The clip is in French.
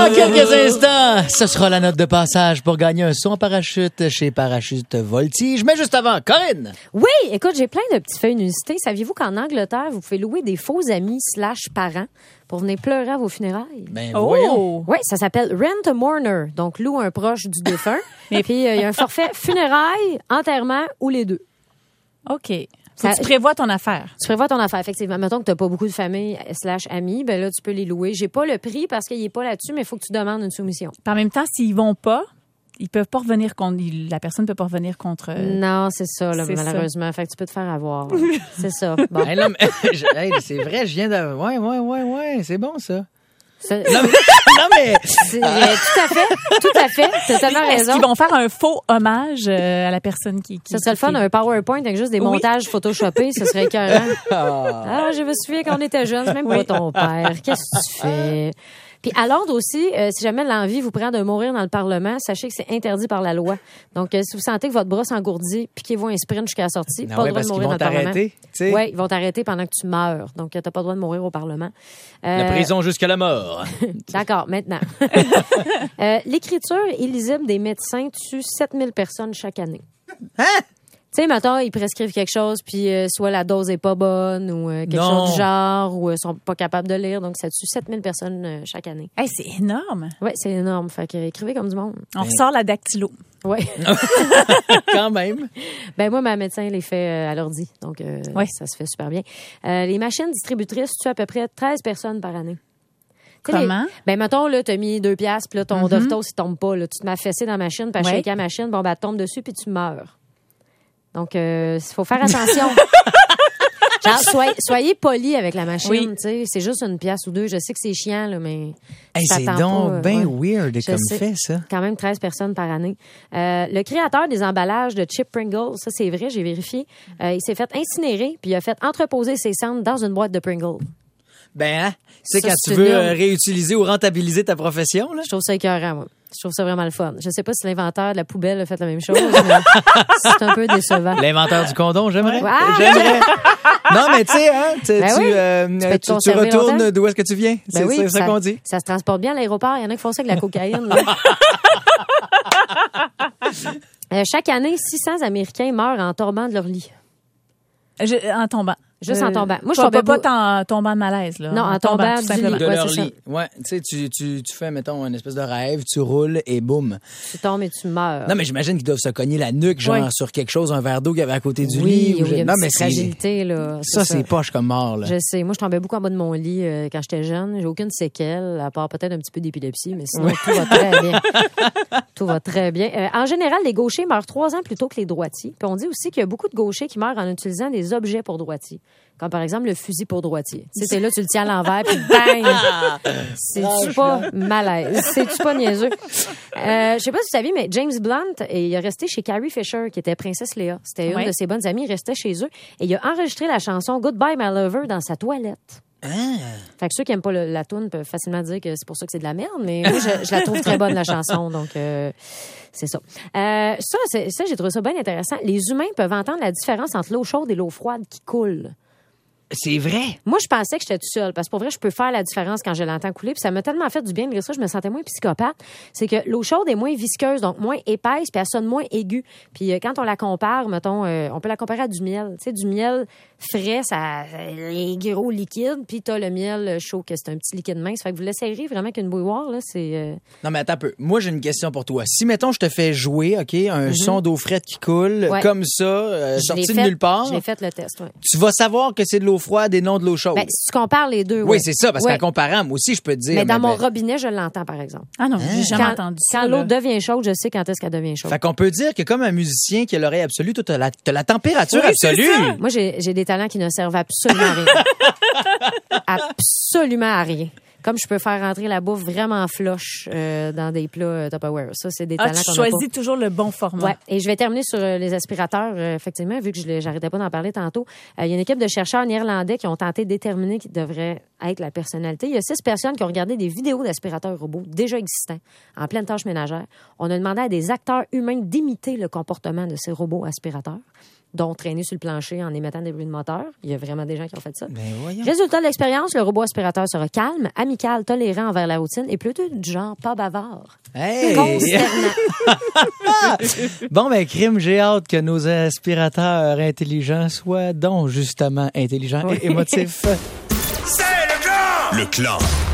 Dans quelques instants, ce sera la note de passage pour gagner un saut en parachute chez Parachute Voltige. Mais juste avant, Corinne! Oui, écoute, j'ai plein de petites feuilles inusitées. Saviez-vous qu'en Angleterre, vous pouvez louer des faux amis / parents pour venir pleurer à vos funérailles? Ben voyons. Oui, ça s'appelle Rent a Mourner. Donc, loue un proche du défunt. Et puis, il y a un forfait funérailles, enterrement ou les deux. OK. Tu prévois ton affaire. Tu prévois ton affaire, effectivement. Mettons que tu n'as pas beaucoup de famille / amis, ben là, tu peux les louer. J'ai pas le prix parce qu'il n'est pas là-dessus, mais il faut que tu demandes une soumission. En même temps, s'ils vont pas, ils peuvent pas revenir contre... La personne peut pas revenir contre... Non, c'est ça, là, c'est malheureusement. Fait que tu peux te faire avoir. C'est ça. Bon. Hey, là, c'est vrai, je viens de... Ouais, c'est bon, ça. Non, mais... Tout à fait. T'as tellement Est-ce raison. qu'ils vont faire un faux hommage à la personne qui Ça serait le fun, un PowerPoint avec juste des montages photoshopés, ce serait écœurant. Ah, je me souviens quand on était jeunes, c'est même pas ton père. Qu'est-ce que tu fais? Puis à Londres aussi, si jamais l'envie vous prend de mourir dans le Parlement, sachez que c'est interdit par la loi. Donc, si vous sentez que votre bras s'engourdit, piquez-vous un sprint jusqu'à la sortie. Non, Pas le droit de mourir dans le Parlement. Oui, ils vont t'arrêter pendant que tu meurs. Donc, t'as pas le droit de mourir au Parlement. La prison jusqu'à la mort. D'accord, maintenant. L'écriture illisible des médecins tue 7000 personnes chaque année. Hein? Tu sais, mettons, ils prescrivent quelque chose, puis soit la dose est pas bonne ou quelque chose du genre, ou sont pas capables de lire. Donc, ça tue 7000 personnes chaque année. Hey, c'est énorme. Oui, c'est énorme. Fait que écrivez comme du monde. On ressort la dactylo. Oui. Quand même. Ben moi, ma médecin les fait à l'ordi. Donc, ça se fait super bien. Les machines distributrices tuent à peu près 13 personnes par année. Comment? Ben, mettons, là, t'as mis 2 piastres, puis là, ton Doritos, il tombe pas. Là. Tu te mets fessé dans la machine, puis à shaker la machine, bon, ben, elle tombe dessus, puis tu meurs. Donc, il faut faire attention. Genre, soyez poli avec la machine, tu sais. C'est juste 1 pièce ou 2. Je sais que c'est chiant, là, mais. C'est donc bien weird comme fait, ça. Quand même 13 personnes par année. Le créateur des emballages de Chip Pringles, ça, c'est vrai, j'ai vérifié. Il s'est fait incinérer, puis il a fait entreposer ses cendres dans une boîte de Pringles. Ben, c'est Ça, quand c'est tu veux énorme. réutiliser ou rentabiliser ta profession, là. Je trouve ça écœurant, moi. Je trouve ça vraiment le fun. Je sais pas si l'inventeur de la poubelle a fait la même chose, mais c'est un peu décevant. L'inventeur du condom, j'aimerais. Ouais. J'aimerais. Non, mais tu sais, hein, tu peux te tu conserver retournes longtemps. d'où est-ce que tu viens. Ben oui, C'est ça qu'on dit. Ça se transporte bien à l'aéroport. Il y en a qui font ça avec la cocaïne. là. Chaque année, 600 Américains meurent en tombant de leur lit. En tombant. Juste en tombant. Moi, je tombais tombais pas en tombant de malaise, là. Non, en tombant tout du simplement. lit. De Ouais, leur c'est lit. Ouais, tu sais, tu fais, mettons, une espèce de rêve, tu roules et boum. Tu tombes et tu meurs. Non, mais j'imagine qu'ils doivent se cogner la nuque, genre, sur quelque chose, un verre d'eau qu'il y avait à côté du lit. Oui, il y a une Non, mais petite fragilité, là. ça, c'est poche comme mort, là. Je sais. Moi, je tombais beaucoup en bas de mon lit quand j'étais jeune. J'ai aucune séquelle, à part peut-être un petit peu d'épilepsie, mais sinon, tout va très bien. Tout va très bien. En général, les gauchers meurent 3 ans plus tôt que les droitiers. Puis on dit aussi qu'il y a beaucoup de gauchers qui meurent en utilisant des objets pour droitiers. Comme par exemple le fusil pour droitier. Tu sais, c'est là, tu le tiens à l'envers, puis bang! C'est-tu pas malaise? C'est-tu pas niaiseux? Je sais pas si vous savez, mais James Blunt, il est resté chez Carrie Fisher, qui était princesse Léa. C'était une de ses bonnes amies. Il restait chez eux. Et il a enregistré la chanson Goodbye My Lover dans sa toilette. Fait que ceux qui aiment pas la toune peuvent facilement dire que c'est pour ça que c'est de la merde, mais moi, je la trouve très bonne, la chanson. Donc, c'est ça. Ça, j'ai trouvé ça bien intéressant. Les humains peuvent entendre la différence entre l'eau chaude et l'eau froide qui coule. C'est vrai. Moi, je pensais que j'étais toute seule, parce que pour vrai, je peux faire la différence quand je l'entends couler, puis ça m'a tellement fait du bien, mais ça, je me sentais moins psychopathe. C'est que l'eau chaude est moins visqueuse, donc moins épaisse, puis elle sonne moins aiguë. Puis quand on la compare, mettons, on peut la comparer à du miel. Tu sais, du miel frais, ça est gros liquide, puis t'as le miel chaud, que c'est un petit liquide mince. Fait que vous l'essayerez vraiment qu'une bouilloire, là, c'est... Non, mais attends un peu. Moi, j'ai une question pour toi. Si, mettons, je te fais jouer, OK, un son d'eau frette qui coule, comme ça, sorti de nulle part, j'ai fait le test, oui. tu vas savoir que c'est de l'eau froide et non de l'eau chaude. Ben, si tu compares les deux, oui, c'est ça, parce qu'en comparant, moi aussi, je peux te dire... Mais dans mon robinet, je l'entends, par exemple. Ah non, j'ai jamais entendu ça. Quand l'eau devient chaude, je sais quand est-ce qu'elle devient chaude. Fait qu'on peut dire que comme un musicien qui a l'oreille absolue, toi, t'as la température absolue. Moi, j'ai des talents qui ne servent absolument à rien. Absolument à rien. Comme je peux faire rentrer la bouffe vraiment floche dans des plats Tupperware. Ça, c'est des talents qu'on tu choisis toujours le bon format. Ouais. Et je vais terminer sur les aspirateurs, effectivement, vu que j'arrêtais pas d'en parler tantôt. Il y a une équipe de chercheurs néerlandais qui ont tenté de déterminer qui devrait être la personnalité. Il y a 6 personnes qui ont regardé des vidéos d'aspirateurs robots déjà existants en pleine tâche ménagère. On a demandé à des acteurs humains d'imiter le comportement de ces robots aspirateurs, dont traîner sur le plancher en émettant des bruits de moteur. Il y a vraiment des gens qui ont fait ça. Ben voyons. Résultat de l'expérience, le robot aspirateur sera calme, amical amical, tolérant envers la routine et plutôt du genre pas bavard. Hey! Consternant. Bon, ben, crime, j'ai hâte que nos aspirateurs intelligents soient donc justement intelligents et émotifs. C'est le clan! Le clan.